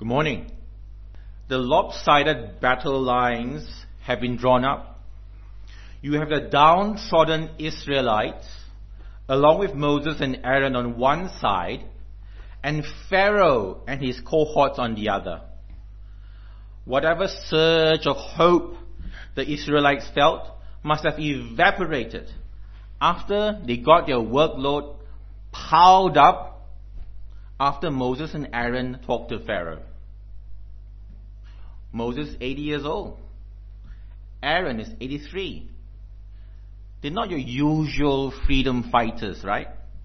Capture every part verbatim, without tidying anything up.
Good morning. The lopsided battle lines have been drawn up. You have the downtrodden Israelites, along with Moses and Aaron on one side, and Pharaoh and his cohorts on the other. Whatever surge of hope the Israelites felt must have evaporated after they got their workload piled up after Moses and Aaron talked to Pharaoh. Moses is eighty years old. Aaron is eighty-three. They're not your usual freedom fighters, right?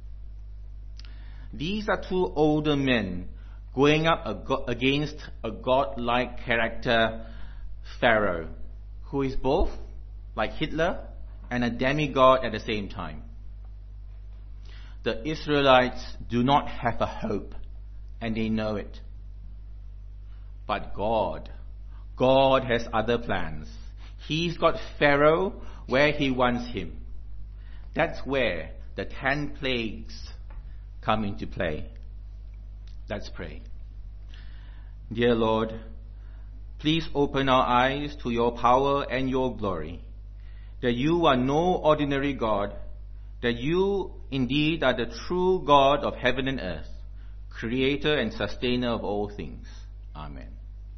These are two older men going up against a godlike character, Pharaoh, who is both like Hitler and a demigod at the same time. The Israelites do not have a hope, and they know it. But God, God has other plans. He's got Pharaoh where he wants him. That's where the ten plagues come into play. Let's pray. Dear Lord, please open our eyes to your power and your glory, that you are no ordinary God, that you indeed are the true God of heaven and earth, creator and sustainer of all things. Amen.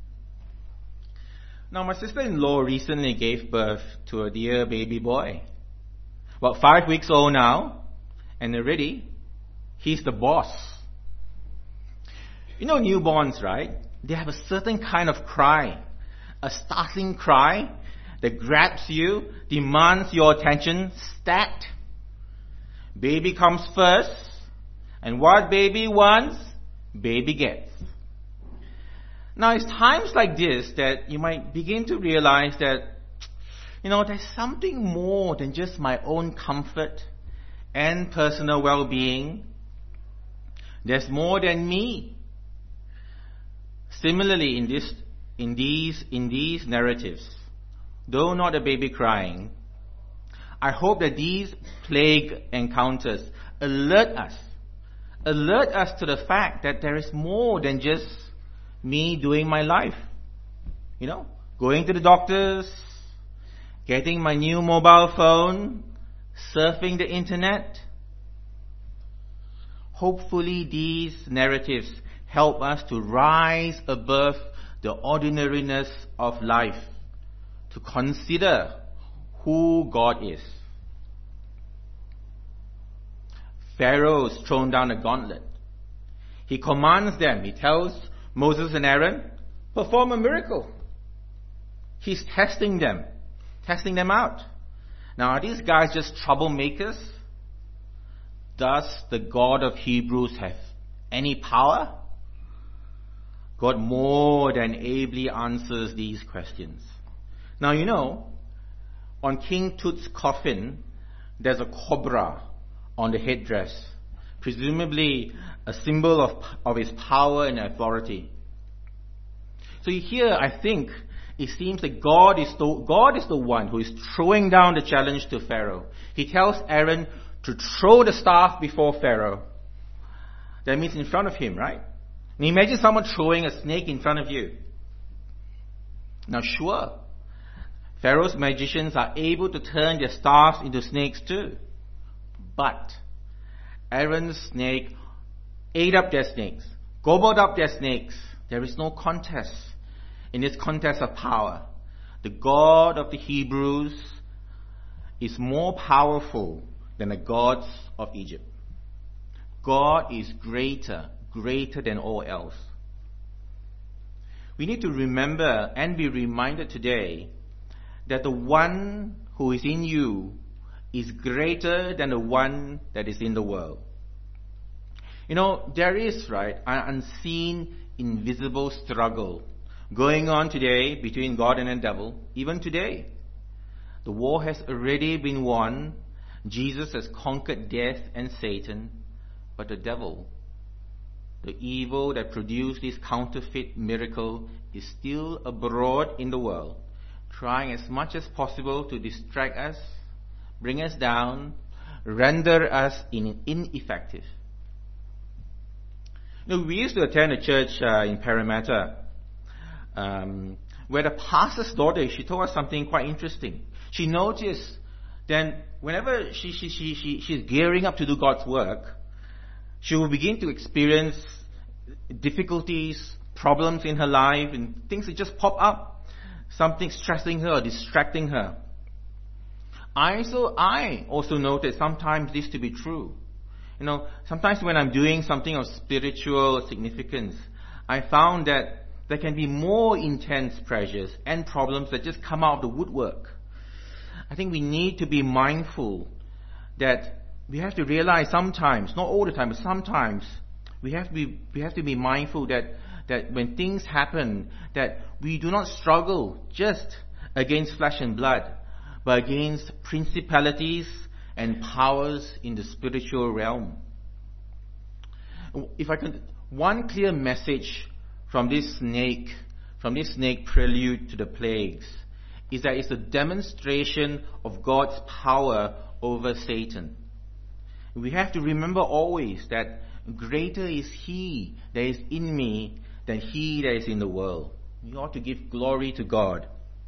Now, my sister-in-law recently gave birth to a dear baby boy. About five weeks old now, and already he's the boss. You know newborns, right? They have a certain kind of cry, a startling cry that grabs you, demands your attention, stat. Baby comes first, and what baby wants, baby gets. Now, it's times like this that you might begin to realize that, you know, there's something more than just my own comfort and personal well-being. There's more than me. Similarly, in this, in these, in these narratives, though not a baby crying, I hope that these plague encounters alert us, alert us to the fact that there is more than just me doing my life. You know, going to the doctors, getting my new mobile phone, surfing the internet. Hopefully these narratives help us to rise above the ordinariness of life, to consider who God is. Pharaoh's thrown down a gauntlet. He commands them, he tells Moses and Aaron, perform a miracle. He's testing them, testing them out. Now, are these guys just troublemakers? Does the God of Hebrews have any power? God more than ably answers these questions. Now, you know, on King Tut's coffin, there's a cobra on the headdress, presumably a symbol of, of his power and authority. So here, I think, it seems that God is, the, God is the one who is throwing down the challenge to Pharaoh. He tells Aaron to throw the staff before Pharaoh. That means in front of him, right? And imagine someone throwing a snake in front of you. Now sure, Pharaoh's magicians are able to turn their staffs into snakes too. But Aaron's snake ate up their snakes, gobbled up their snakes. There is no contest in this contest of power. The God of the Hebrews is more powerful than the gods of Egypt. God is greater, greater than all else. We need to remember and be reminded today that the one who is in you is greater than the one that is in the world. You know, there is, right, an unseen, invisible struggle going on today between God and the devil, even today. The war has already been won. Jesus has conquered death and Satan, but the devil, the evil that produced this counterfeit miracle, is still abroad in the world, trying as much as possible to distract us, bring us down, render us in, ineffective. You know, we used to attend a church uh, in Parramatta, um, where the pastor's daughter, she told us something quite interesting. She noticed then whenever she, she, she, she, she's gearing up to do God's work, she will begin to experience difficulties, problems in her life, and things that just pop up. Something stressing her, distracting her. I so I also noted sometimes this to be true. You know, sometimes when I'm doing something of spiritual significance, I found that there can be more intense pressures and problems that just come out of the woodwork. I think we need to be mindful that we have to realize sometimes, not all the time, but sometimes, we have to be, we have to be mindful that, that when things happen, that we do not struggle just against flesh and blood, but against principalities and powers in the spiritual realm. If I can, one clear message from this snake, from this snake prelude to the plagues, is that it's a demonstration of God's power over Satan. We have to remember always that greater is He that is in me than he that is in the world. We ought to give glory to God.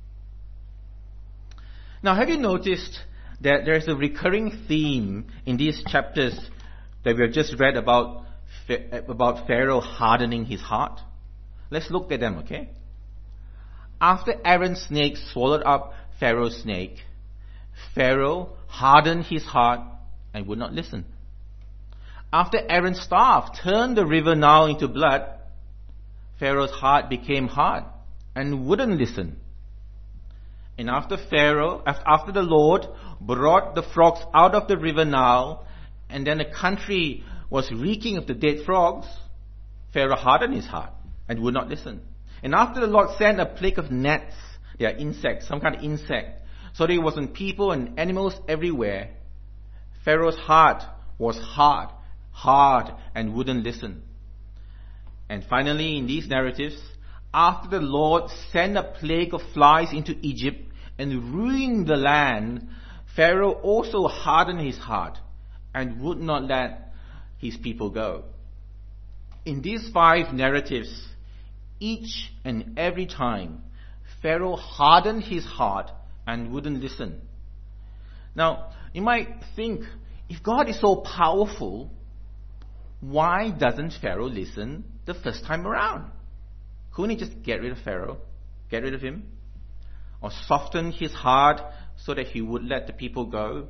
Now, have you noticed that there is a recurring theme in these chapters that we have just read about, about Pharaoh hardening his heart? Let's look at them, okay? After Aaron's snake swallowed up Pharaoh's snake, Pharaoh hardened his heart and would not listen. After Aaron's staff turned the river Nile into blood, Pharaoh's heart became hard and wouldn't listen. And after Pharaoh, after the Lord brought the frogs out of the river Nile, and then the country was reeking of the dead frogs, Pharaoh hardened his heart and would not listen. And after the Lord sent a plague of gnats, they are insects, some kind of insect, so there wasn't people and animals everywhere, Pharaoh's heart was hard, hard, and wouldn't listen. And finally, in these narratives, after the Lord sent a plague of flies into Egypt and ruined the land, Pharaoh also hardened his heart and would not let his people go. In these five narratives, each and every time, Pharaoh hardened his heart and wouldn't listen. Now, you might think, if God is so powerful, why doesn't Pharaoh listen the first time around? Couldn't he just get rid of Pharaoh? Get rid of him? Or soften his heart so that he would let the people go?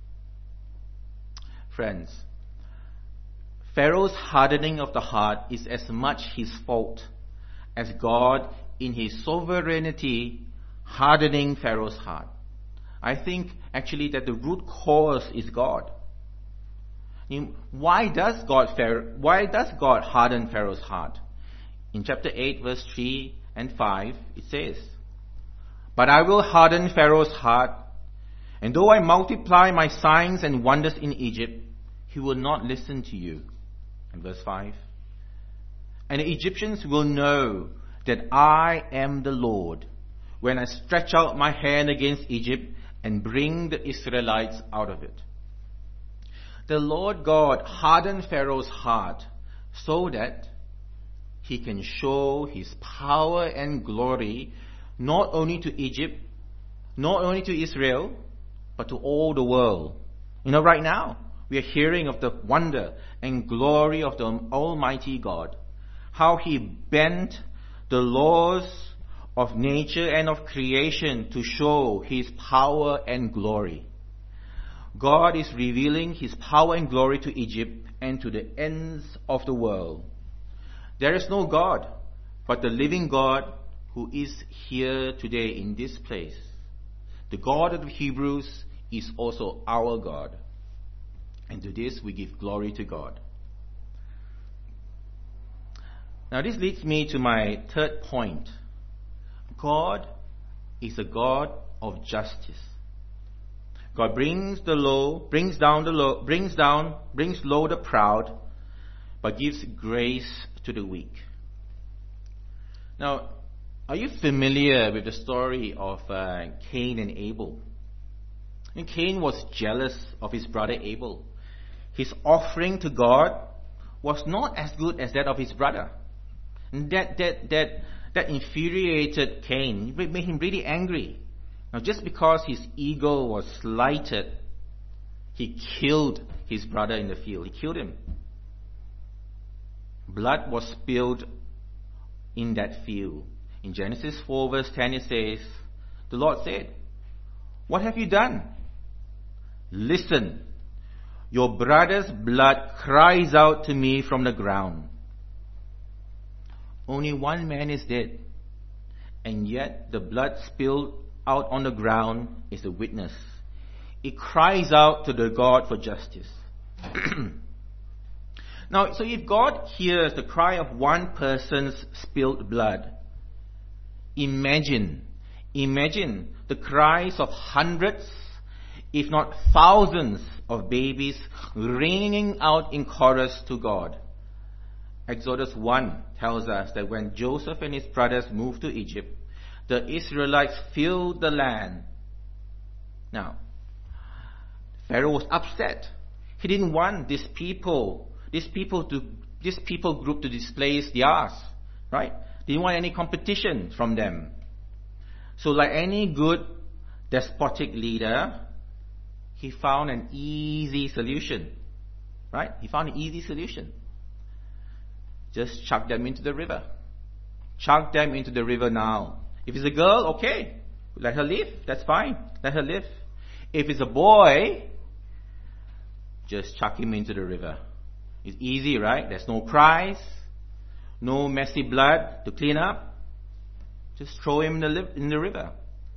Friends, Pharaoh's hardening of the heart is as much his fault as God in his sovereignty hardening Pharaoh's heart. I think actually that the root cause is God. Why does God Pharaoh, why does God harden Pharaoh's heart? In chapter eight, verse three and five, it says, "But I will harden Pharaoh's heart, and though I multiply my signs and wonders in Egypt, he will not listen to you." And verse five, "And the Egyptians will know that I am the Lord when I stretch out my hand against Egypt and bring the Israelites out of it." The Lord God hardened Pharaoh's heart so that he can show his power and glory not only to Egypt, not only to Israel, but to all the world. You know, right now, we are hearing of the wonder and glory of the Almighty God, how he bent the laws of nature and of creation to show his power and glory. God is revealing his power and glory to Egypt and to the ends of the world. There is no God but the living God who is here today in this place. The God of the Hebrews is also our God. And to this we give glory to God. Now this leads me to my third point. God is a God of justice. God brings the low, brings down the low, brings down, brings low the proud, but gives grace to the weak. Now, are you familiar with the story of uh, Cain and Abel? And Cain was jealous of his brother Abel. His offering to God was not as good as that of his brother. And that, that, that, that infuriated Cain. It made him really angry. Now, just because his ego was slighted, he killed his brother in the field. He killed him. Blood was spilled in that field. In Genesis four verse ten it says, the Lord said, "What have you done? Listen, your brother's blood cries out to me from the ground. Only one man is dead, and yet the blood spilled out on the ground is a witness. It cries out to the God for justice." Now, so if God hears the cry of one person's spilled blood, imagine, imagine the cries of hundreds, if not thousands of babies ringing out in chorus to God. Exodus one tells us that when Joseph and his brothers moved to Egypt, the Israelites filled the land. Now, Pharaoh was upset. He didn't want these people, these people to, this people group to displace theirs, right? He didn't want any competition from them. So like any good despotic leader, he found an easy solution, right? He found an easy solution. Just chuck them into the river. Chuck them into the river now. If it's a girl, okay, let her live. That's fine. Let her live. If it's a boy, just chuck him into the river. It's easy, right? There's no cries, no messy blood to clean up. Just throw him in the, li- in the river.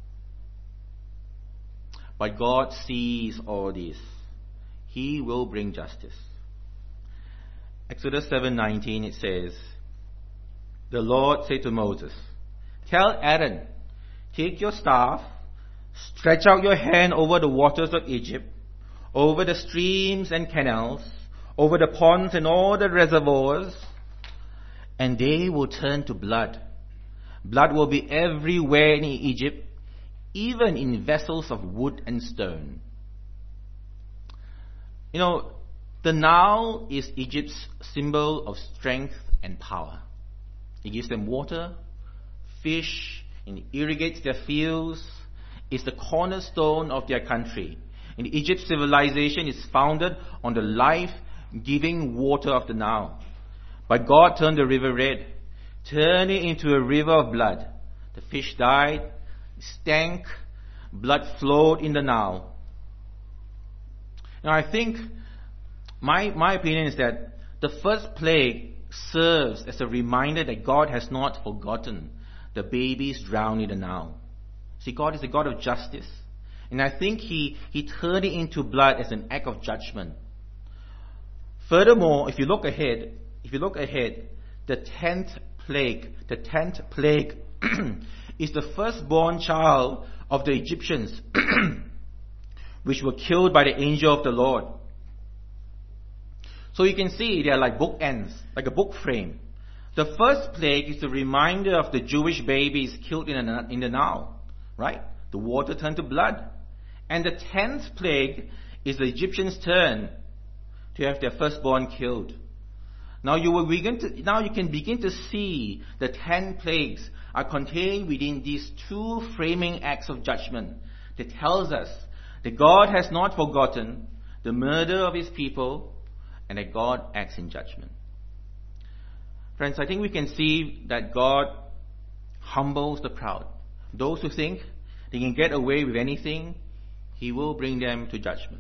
But God sees all this. He will bring justice. Exodus seven nineteen, it says, the Lord said to Moses, "Tell Aaron, take your staff, stretch out your hand over the waters of Egypt, over the streams and canals, over the ponds and all the reservoirs, and they will turn to blood. Blood will be everywhere in Egypt, even in vessels of wood and stone." You know, the Nile is Egypt's symbol of strength and power. It gives them water, fish, and it irrigates their fields. It's the cornerstone of their country. And Egypt's civilization is founded on the life-giving water of the Nile. But God turned the river red, turned it into a river of blood. The fish died, stank, blood flowed in the Nile. Now I think, my, my opinion is that the first plague serves as a reminder that God has not forgotten the babies drowned in the Nile. See, God is a God of justice. And I think He, he turned it into blood as an act of judgment. Furthermore, if you look ahead, if you look ahead, the tenth plague, the tenth plague is the firstborn child of the Egyptians, which were killed by the angel of the Lord. So you can see they are like bookends, like a book frame. The first plague is a reminder of the Jewish babies killed in the, in the Nile, right? The water turned to blood. And the tenth plague is the Egyptians' turn to have their firstborn killed. Now you will begin to, now you can begin to see the ten plagues are contained within these two framing acts of judgment that tells us that God has not forgotten the murder of His people and that God acts in judgment. Friends, I think we can see that God humbles the proud. Those who think they can get away with anything, He will bring them to judgment.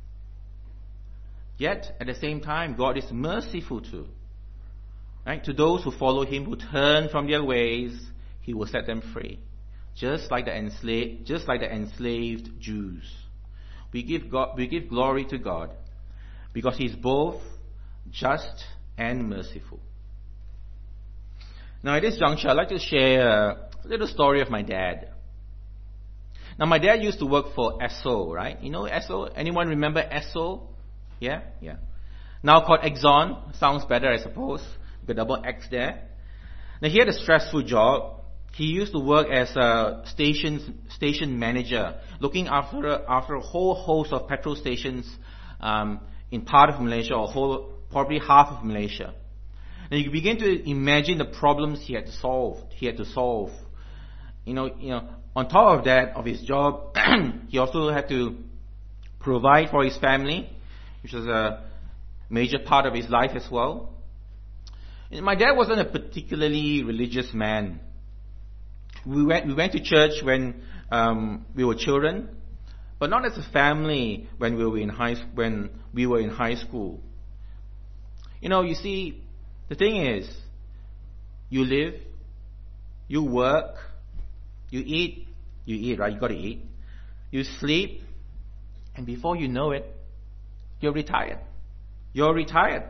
Yet, at the same time, God is merciful too. Right? To those who follow Him, who turn from their ways, He will set them free. Just like the enslaved, just like the enslaved Jews. We give God, we give glory to God because He's both just and merciful. Now, at this juncture, I'd like to share a little story of my dad. Now, my dad used to work for Esso, right? You know Esso? Anyone remember Esso? Yeah? Yeah. Now called Exxon. Sounds better, I suppose. The double X there. Now, he had a stressful job. He used to work as a station, station manager, looking after, after a whole host of petrol stations um, in part of Malaysia or whole probably half of Malaysia. And you begin to imagine the problems he had to solve. He had to solve. You know, you know, on top of that, of his job, he also had to provide for his family, which was a major part of his life as well. And my dad wasn't a particularly religious man. We went, we went to church when um, we were children, but not as a family when we were in high when we were in high school. You know, you see, the thing is, you live, you work, you eat, you eat, right? You got to eat. You sleep, and before you know it, you're retired. You're retired.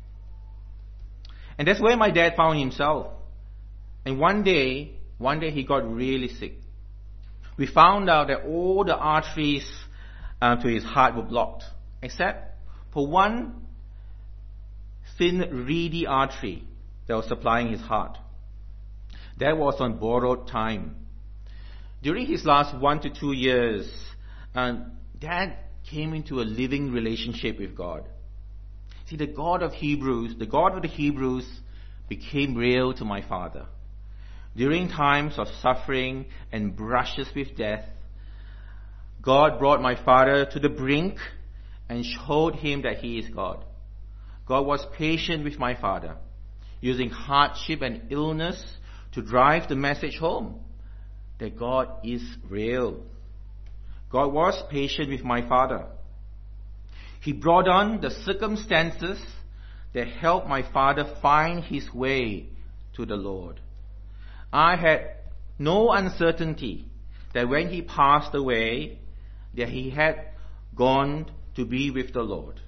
And that's where my dad found himself. And one day, one day he got really sick. We found out that all the arteries uh, to his heart were blocked, except for one thin, reedy artery that was supplying his heart. That was on borrowed time. During his last one to two years, um, Dad came into a living relationship with God. See, the God of Hebrews, the God of the Hebrews became real to my father. During times of suffering and brushes with death, God brought my father to the brink and showed him that he is God. God was patient with my father, using hardship and illness to drive the message home that God is real. God was patient with my father. He brought on the circumstances that helped my father find his way to the Lord. I had no uncertainty that when he passed away, that he had gone to be with the Lord.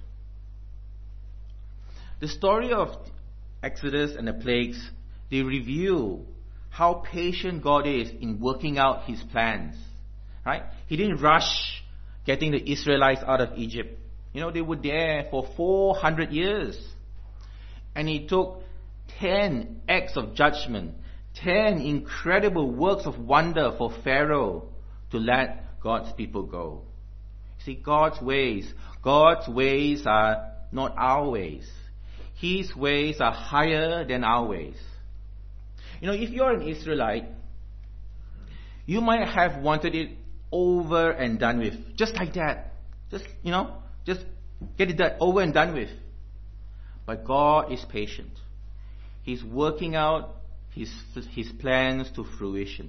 The story of Exodus and the plagues, they reveal how patient God is in working out his plans. Right? He didn't rush getting the Israelites out of Egypt. You know, they were there for four hundred years. And he took ten acts of judgment, ten incredible works of wonder for Pharaoh to let God's people go. See, God's ways, God's ways are not our ways. His ways are higher than our ways. You know, if you're an Israelite, you might have wanted it over and done with. Just like that. Just, you know, just get it done, over and done with. But God is patient. He's working out His, His plans to fruition.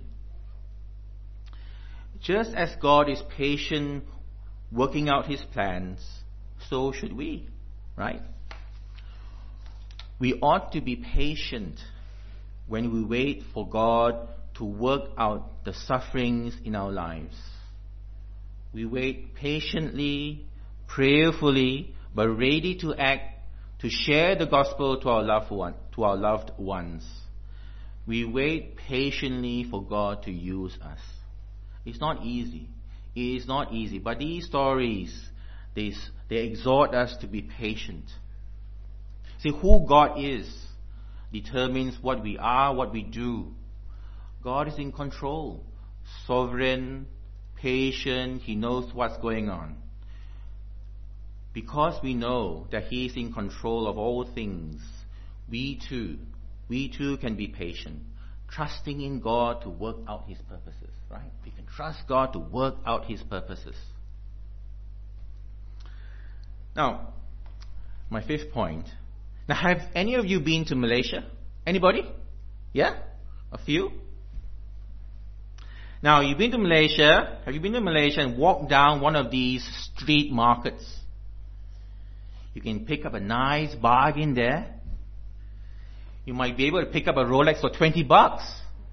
Just as God is patient working out His plans, so should we, right? We ought to be patient when we wait for God to work out the sufferings in our lives. We wait patiently, prayerfully, but ready to act to share the gospel to our loved one, to our loved ones. We wait patiently for God to use us. It's not easy. It is not easy. But these stories, they, they exhort us to be patient. See, who God is determines what we are, what we do. God is in control, sovereign, patient. He knows what's going on. Because we know that He is in control of all things, we too, we too can be patient, trusting in God to work out His purposes, right? We can trust God to work out His purposes. Now, my fifth point. Now, have any of you been to Malaysia? Anybody? Yeah? A few? Now, you've been to Malaysia. Have you been to Malaysia and walked down one of these street markets? You can pick up a nice bargain there. You might be able to pick up a Rolex for twenty bucks.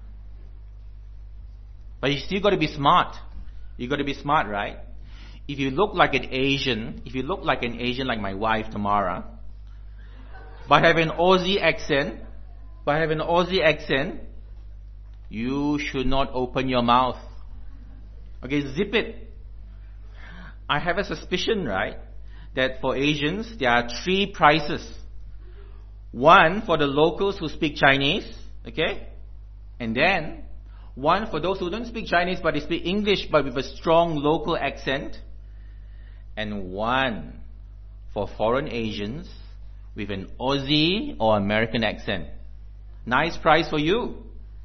But you still got to be smart. You got to be smart, right? If you look like an Asian, if you look like an Asian like my wife Tamara, but have an Aussie accent, but have an Aussie accent, you should not open your mouth. Okay, zip it. I have a suspicion, right, that for Asians, there are three prices. One for the locals who speak Chinese, okay? And then, one for those who don't speak Chinese but they speak English but with a strong local accent. And one for foreign Asians with an Aussie or American accent. Nice price for you.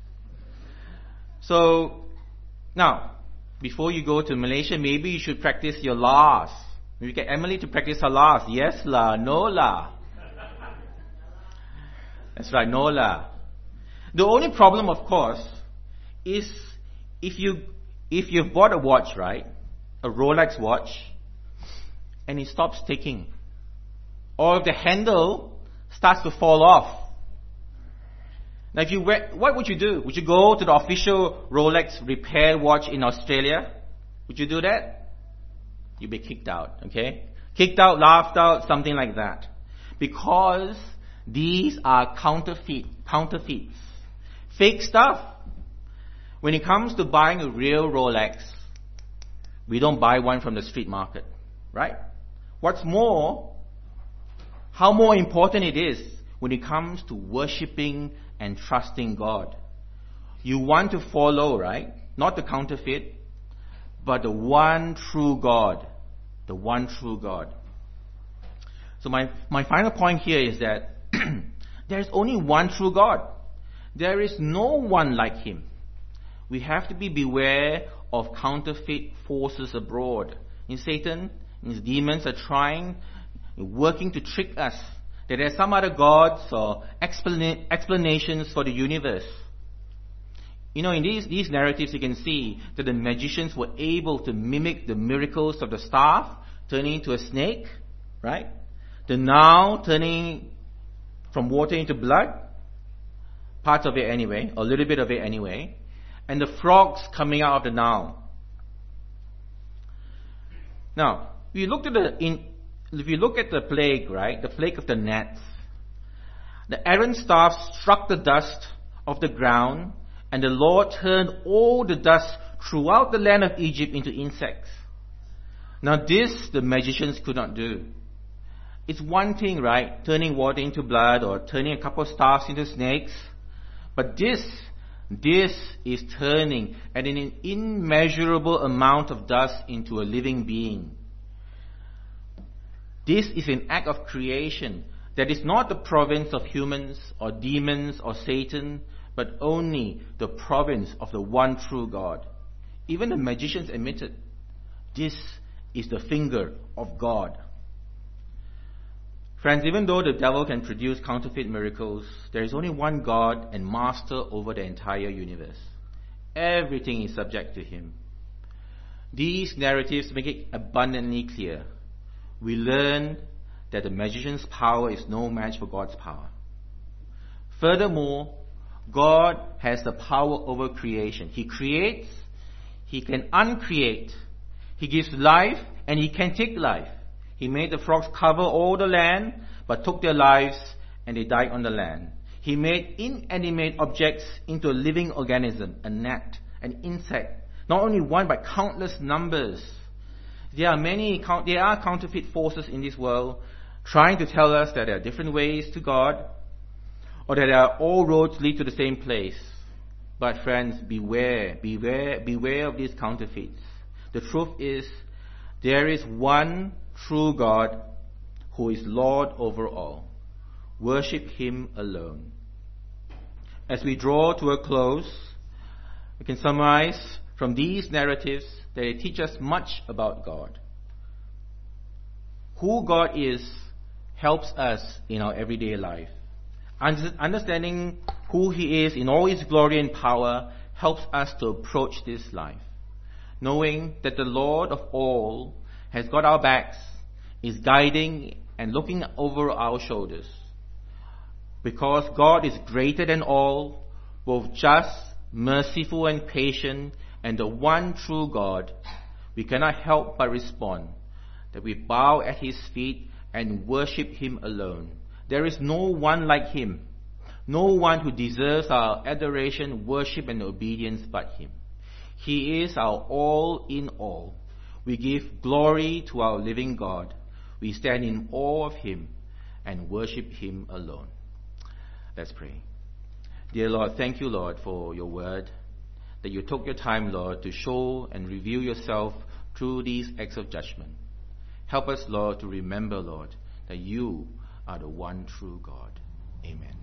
So, now, before you go to Malaysia, maybe you should practice your la's. Maybe get Emily to practice her la's. Yes la, no la. That's right, no la. The only problem, of course, is if you if you've bought a watch, right, a Rolex watch, and it stops ticking, or if the handle starts to fall off. Now, if you wear, what would you do? Would you go to the official Rolex repair watch in Australia? Would you do that? You'd be kicked out, okay? Kicked out, laughed out, something like that. Because these are counterfeit, counterfeits. Fake stuff. When it comes to buying a real Rolex, we don't buy one from the street market, right? What's more, how more important it is when it comes to worshipping and trusting God. You want to follow, right? Not the counterfeit, but the one true God. The one true God. So my, my final point here is that there is only one true God. There is no one like Him. We have to be beware of counterfeit forces abroad. In Satan, his demons are trying, working to trick us that there are some other gods or explana- explanations for the universe. You know, in these, these narratives you can see that the magicians were able to mimic the miracles of the staff turning into a snake, right? The now turning from water into blood, parts of it anyway, a little bit of it anyway, and the frogs coming out of the now. Now, we looked at the in If you look at the plague, right, the plague of the gnats, the Aaron staff struck the dust of the ground, and the Lord turned all the dust throughout the land of Egypt into insects. Now this the magicians could not do. It's one thing, right, turning water into blood or turning a couple of staffs into snakes, but this, this is turning an immeasurable amount of dust into a living being. This is an act of creation that is not the province of humans or demons or Satan, but only the province of the one true God. Even the magicians admitted, this is the finger of God. Friends, even though the devil can produce counterfeit miracles, there is only one God and master over the entire universe. Everything is subject to Him. These narratives make it abundantly clear. We learn that the magician's power is no match for God's power. Furthermore, God has the power over creation. He creates, He can uncreate, He gives life, and He can take life. He made the frogs cover all the land, but took their lives, and they died on the land. He made inanimate objects into a living organism, a gnat, an insect. Not only one, but countless numbers. There are many, there are counterfeit forces in this world trying to tell us that there are different ways to God, or that are all roads lead to the same place. But friends, beware, beware, beware of these counterfeits. The truth is, there is one true God who is Lord over all. Worship Him alone. As we draw to a close, we can summarize from these narratives that they teach us much about God. Who God is helps us in our everyday life. Understanding who He is in all His glory and power helps us to approach this life. Knowing that the Lord of all has got our backs, is guiding and looking over our shoulders. Because God is greater than all, both just, merciful and patient, and the one true God, we cannot help but respond, that we bow at His feet and worship Him alone. There is no one like Him, no one who deserves our adoration, worship and obedience but Him. He is our all in all. We give glory to our living God. We stand in awe of Him and worship Him alone. Let's pray. Dear Lord, thank you, Lord, for your word, that you took your time, Lord, to show and reveal yourself through these acts of judgment. Help us, Lord, to remember, Lord, that you are the one true God. Amen.